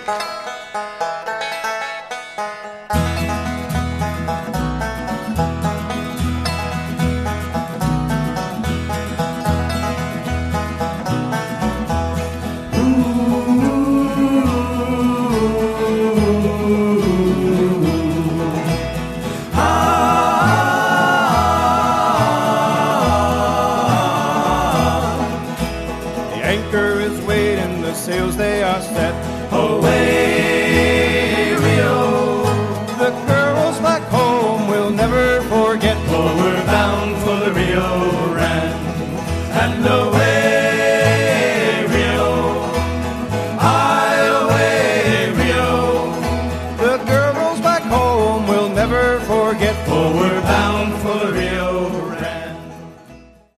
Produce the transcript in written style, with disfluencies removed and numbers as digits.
Anchor is waiting, the sails they are set. Away, Rio! The girls back home will never forget. For we're bound for the Rio Grande, and away.